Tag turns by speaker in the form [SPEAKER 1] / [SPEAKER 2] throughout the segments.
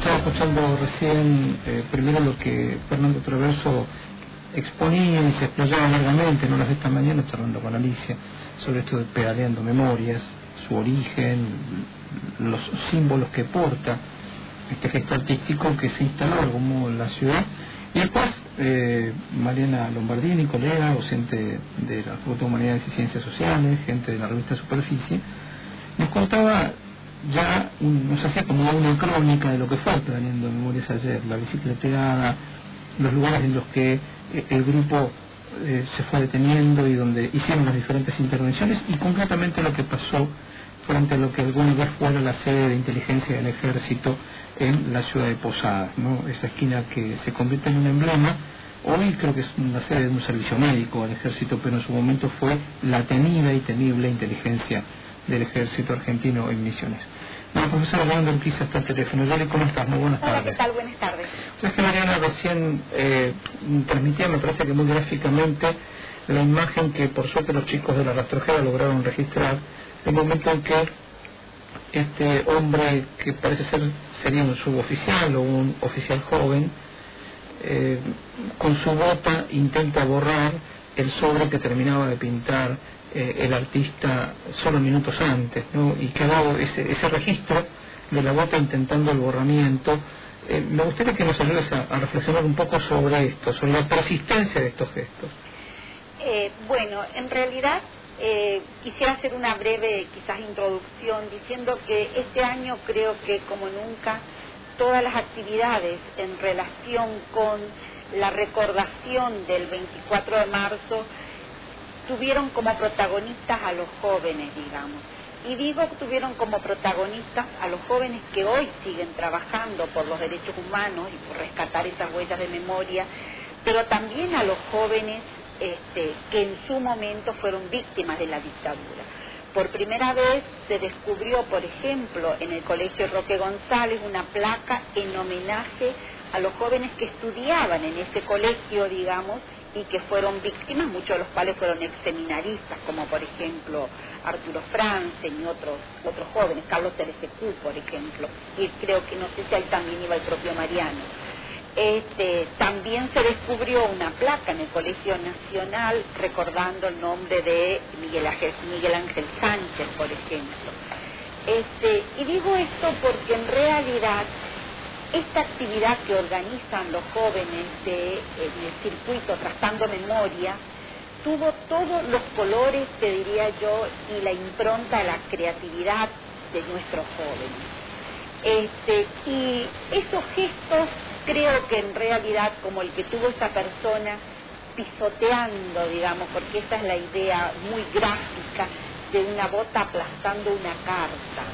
[SPEAKER 1] estaba escuchando recién primero lo que Fernando Traverso exponía y se explayaba largamente en horas de esta mañana charlando con Alicia sobre esto de Pedaleando Memorias, su origen, los símbolos que porta este gesto artístico que se instaló de algún modo en la ciudad. Y después Mariana Lombardini, colega, docente de la Facultad de Humanidades y Ciencias Sociales, gente de la revista Superficie, nos contaba ya, nos hacía como una crónica de lo que fue Pedaleando Memorias ayer, la bicicleteada, los lugares en los que el grupo se fue deteniendo y donde hicieron las diferentes intervenciones, y concretamente lo que pasó frente a lo que alguna vez fuera la sede de inteligencia del ejército en la ciudad de Posadas, ¿no? Esa esquina que se convierte en un emblema. Hoy creo que es una sede de un servicio médico del ejército, pero en su momento fue la temida y temible inteligencia del ejército argentino en Misiones. No, profesora Wanda Urquiza está al teléfono. Yoli, ¿cómo estás? Muy buenas tardes.
[SPEAKER 2] Hola, ¿qué tal? Buenas tardes.
[SPEAKER 1] Es que Mariana recién transmitía, me parece que muy gráficamente, la imagen que por suerte los chicos de la rastrojera lograron registrar, el momento en que este hombre, que parece sería un suboficial o un oficial joven, con su bota intenta borrar el sobre que terminaba de pintar el artista solo minutos antes, ¿no? Y quedó ese registro de la bota intentando el borramiento. Me gustaría que nos ayudes a reflexionar un poco sobre esto, sobre la persistencia de estos gestos.
[SPEAKER 2] Bueno, en realidad quisiera hacer una breve quizás introducción diciendo que este año creo que como nunca todas las actividades en relación con la recordación del 24 de marzo tuvieron como protagonistas a los jóvenes, digamos. Y digo que tuvieron como protagonistas a los jóvenes que hoy siguen trabajando por los derechos humanos y por rescatar esas huellas de memoria, pero también a los jóvenes que en su momento fueron víctimas de la dictadura. Por primera vez se descubrió, por ejemplo, en el Colegio Roque González, una placa en homenaje a los jóvenes que estudiaban en ese colegio, digamos, y que fueron víctimas, muchos de los cuales fueron ex-seminaristas, como por ejemplo Arturo Franzen y otros jóvenes, Carlos Teresecú, por ejemplo, y creo que no sé si ahí también iba el propio Mariano. También se descubrió una placa en el Colegio Nacional recordando el nombre de Miguel Ángel Sánchez, por ejemplo. Y digo esto porque en realidad esta actividad que organizan los jóvenes en el circuito Trazando Memoria tuvo todos los colores, te diría yo, y la impronta de la creatividad de nuestros jóvenes. Y esos gestos creo que en realidad, como el que tuvo esa persona pisoteando, digamos, porque esa es la idea muy gráfica de una bota aplastando una carta.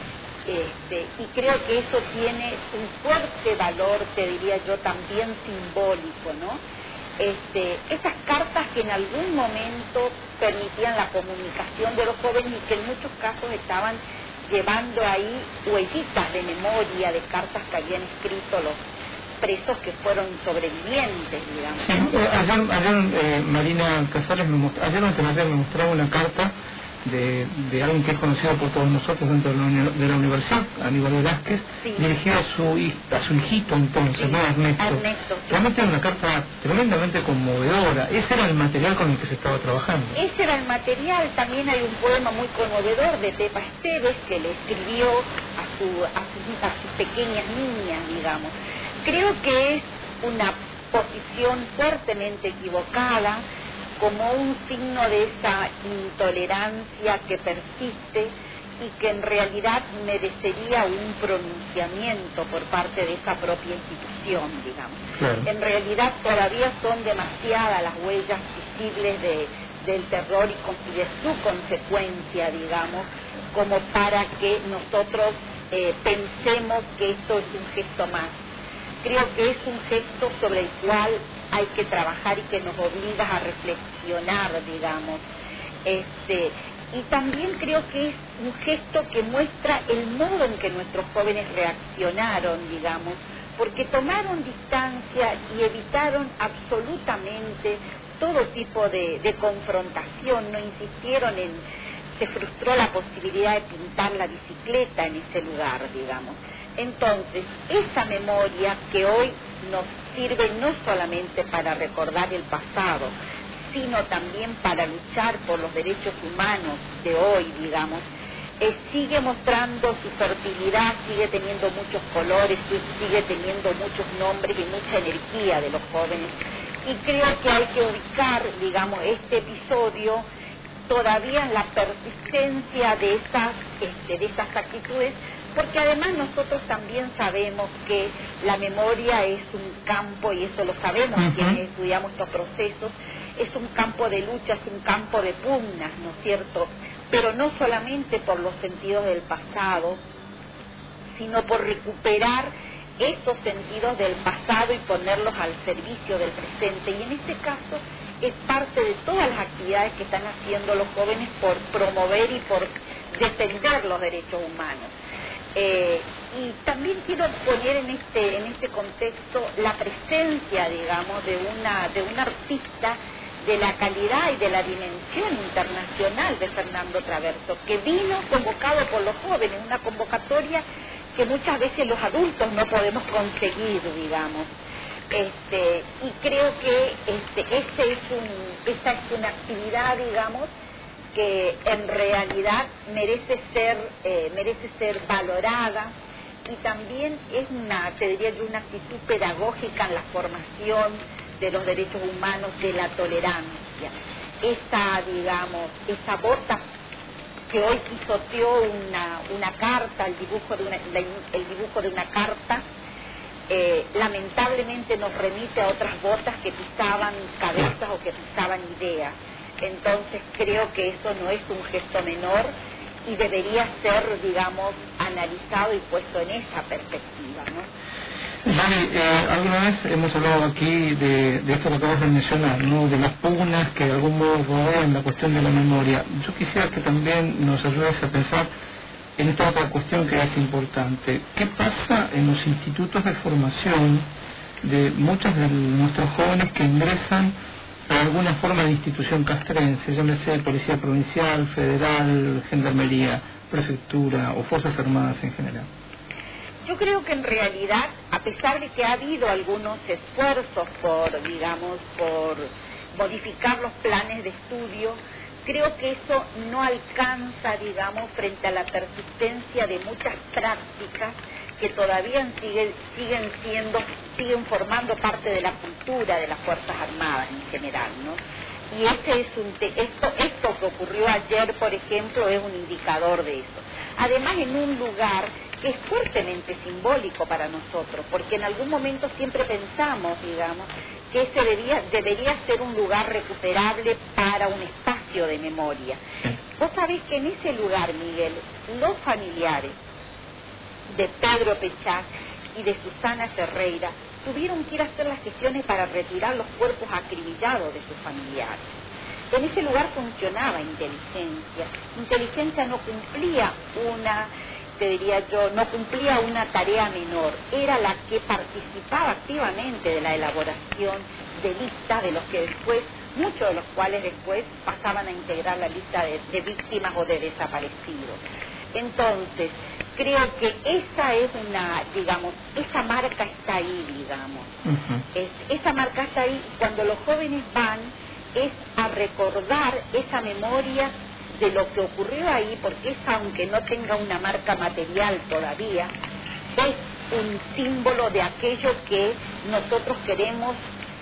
[SPEAKER 2] Y creo que eso tiene un fuerte valor, te diría yo, también simbólico, ¿no? Esas cartas que en algún momento permitían la comunicación de los jóvenes y que en muchos casos estaban llevando ahí huellitas de memoria de cartas que habían escrito los presos que fueron sobrevivientes, digamos.
[SPEAKER 1] Sí, ayer Marina Casares ayer me mostraba una carta de alguien que es conocido por todos nosotros dentro de la universidad, Aníbal Velázquez, sí, dirigida a su hijito entonces, sí, ¿no? Ernesto. Sí. Realmente era una carta tremendamente conmovedora. Ese era el material con el que se estaba trabajando.
[SPEAKER 2] Ese era el material. También hay un poema muy conmovedor de Pepa Esteves que le escribió a sus pequeñas niñas, digamos. Creo que es una posición fuertemente equivocada, como un signo de esa intolerancia que persiste y que en realidad merecería un pronunciamiento por parte de esa propia institución, digamos. Claro. En realidad todavía son demasiadas las huellas visibles del terror y de su consecuencia, digamos, como para que nosotros pensemos que esto es un gesto más. Creo que es un gesto sobre el cual hay que trabajar y que nos obliga a reflexionar, digamos. Y también creo que es un gesto que muestra el modo en que nuestros jóvenes reaccionaron, digamos, porque tomaron distancia y evitaron absolutamente todo tipo de confrontación, no insistieron se frustró la posibilidad de pintar la bicicleta en ese lugar, digamos. Entonces, esa memoria que hoy nos sirve no solamente para recordar el pasado, sino también para luchar por los derechos humanos de hoy, digamos, sigue mostrando su fertilidad, sigue teniendo muchos colores, sigue teniendo muchos nombres y mucha energía de los jóvenes. Y creo que hay que ubicar, digamos, este episodio todavía en la persistencia de estas actitudes, porque además nosotros también sabemos que la memoria es un campo, y eso lo sabemos quienes estudiamos estos procesos, es un campo de lucha, es un campo de pugnas, ¿no es cierto? Pero no solamente por los sentidos del pasado, sino por recuperar esos sentidos del pasado y ponerlos al servicio del presente. Y en este caso es parte de todas las actividades que están haciendo los jóvenes por promover y por defender los derechos humanos. Y también quiero poner en este contexto la presencia, digamos, de una artista de la calidad y de la dimensión internacional de Fernando Traverso, que vino convocado por los jóvenes, una convocatoria que muchas veces los adultos no podemos conseguir, digamos. Y creo que esta es una actividad, digamos, que en realidad merece ser valorada, y también es una actitud pedagógica en la formación de los derechos humanos, de la tolerancia. Esa bota que hoy pisoteó una carta, el dibujo de una carta, lamentablemente nos remite a otras botas que pisaban cabezas o que pisaban ideas. Entonces creo que eso no es un gesto menor y debería ser, digamos, analizado y puesto en esa perspectiva, ¿no?
[SPEAKER 1] Dani, alguna vez hemos hablado aquí de esto que acabas de mencionar, ¿no? De las pugnas que de algún modo rodean la cuestión de la memoria. Yo quisiera que también nos ayudes a pensar en esta otra cuestión que es importante. ¿Qué pasa en los institutos de formación de muchos de nuestros jóvenes que ingresan a alguna forma de institución castrense, llámese Policía Provincial, Federal, Gendarmería, Prefectura o Fuerzas Armadas en general?
[SPEAKER 2] Yo creo que en realidad, a pesar de que ha habido algunos esfuerzos por modificar los planes de estudio, creo que eso no alcanza, digamos, frente a la persistencia de muchas prácticas que todavía siguen formando parte de la cultura de las Fuerzas Armadas en general, ¿no? Y esto que ocurrió ayer, por ejemplo, es un indicador de eso. Además, en un lugar que es fuertemente simbólico para nosotros, porque en algún momento siempre pensamos, digamos, que ese debería ser un lugar recuperable para un espacio de memoria. Vos sabés que en ese lugar, Miguel, los familiares de Pedro Pechá y de Susana Ferreira tuvieron que ir a hacer las gestiones para retirar los cuerpos acribillados de sus familiares. En ese lugar funcionaba inteligencia. Inteligencia no cumplía no cumplía una tarea menor, era la que participaba activamente de la elaboración de listas de los que después, muchos de los cuales después pasaban a integrar la lista de víctimas o de desaparecidos. Entonces, creo que esa marca está ahí, digamos. Esa marca está ahí, cuando los jóvenes van, es a recordar esa memoria de lo que ocurrió ahí, porque es, aunque no tenga una marca material todavía, es un símbolo de aquello que nosotros queremos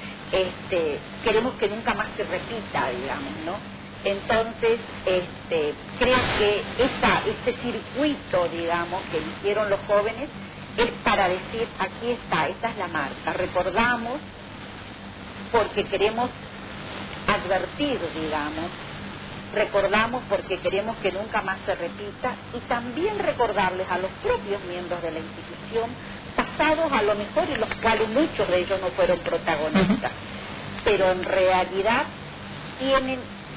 [SPEAKER 2] que nunca más se repita, digamos, ¿no? Entonces, creo que este circuito, digamos, que hicieron los jóvenes es para decir, aquí está, esta es la marca, recordamos porque queremos advertir, digamos, recordamos porque queremos que nunca más se repita, y también recordarles a los propios miembros de la institución, pasados a lo mejor en los cuales muchos de ellos no fueron protagonistas, pero en realidad tienen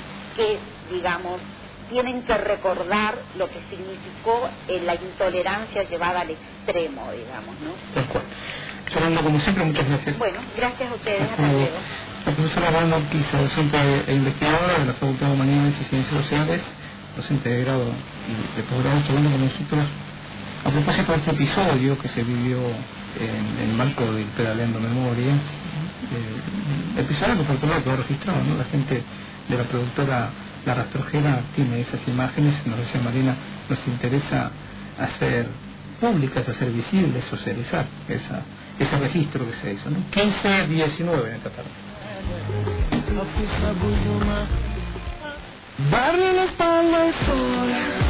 [SPEAKER 2] que recordar lo que significó la intolerancia llevada al extremo, digamos, ¿no?
[SPEAKER 1] Fernando, como siempre, muchas gracias.
[SPEAKER 2] Bueno, gracias a ustedes, hasta luego.
[SPEAKER 1] La profesora Wanda Urquiza, docente e investigadora de la Facultad de Humanidades y Ciencias Sociales, docente de grado y de posgrado, estudiando con nosotros A propósito de este episodio que se vivió en el marco del Pedaleando Memorias, episodio que por otro lado quedó registrado, ¿no? La gente de la productora La Rastrojera tiene esas imágenes, nos decía Marina, nos interesa hacer públicas, hacer visibles, socializar ese registro que se hizo, ¿no? 15-19 en esta tarde.
[SPEAKER 3] Darle la espalda al sol.